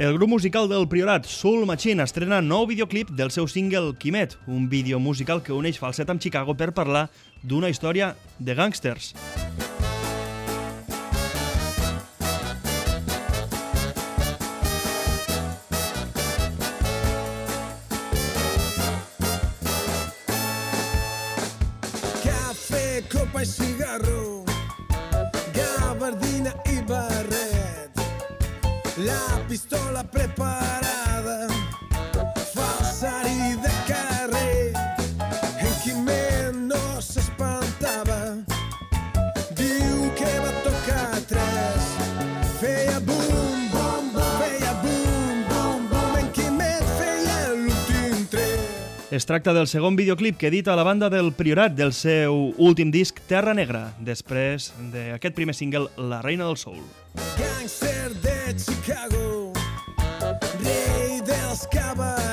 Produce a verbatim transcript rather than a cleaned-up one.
El grup musical del Priorat, Soul Machine, estrena nou videoclip del seu single Quimet, un vídeo musical que uneix Falset amb Chicago per parlar d'una història de gàngsters. Cafè, copa i cigarro, gabardina i barret, la pistola preparada, falsari de carrer. En Quimet no s'espantava, diu que va tocar tres, feia bum, bum, bum, feia bum, bum, bum, en Quimet feia l'últim tret. Es tracta del segon videoclip que edita la banda del Priorat del seu últim disc Terra Negra, després d'aquest primer single La Reina del Soul. Gangster de Chicago, rei dels cabarets,